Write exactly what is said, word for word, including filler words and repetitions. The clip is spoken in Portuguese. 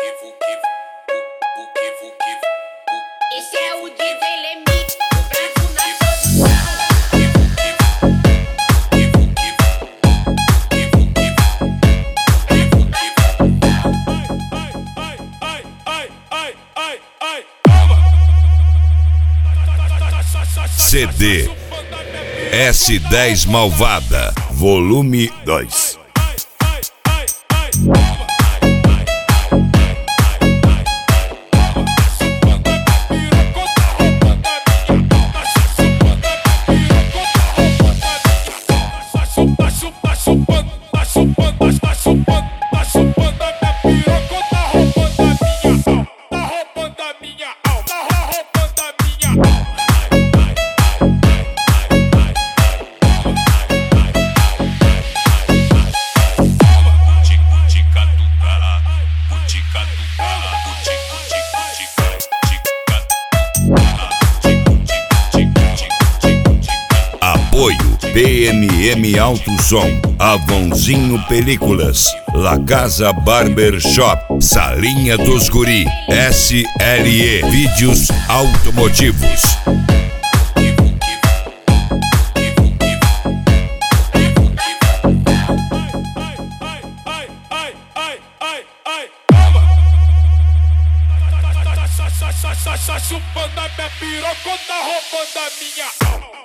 Esse é o Diva Elemix, o Brasil na produção. C D S dez Malvada, volume dois. Apoio B M M Alto Som, Avãozinho Películas, La Casa Barber Shop, Salinha dos Guri, S L E Vídeos Automotivos. Chupando a minha piroca, tá roubando a minha alma.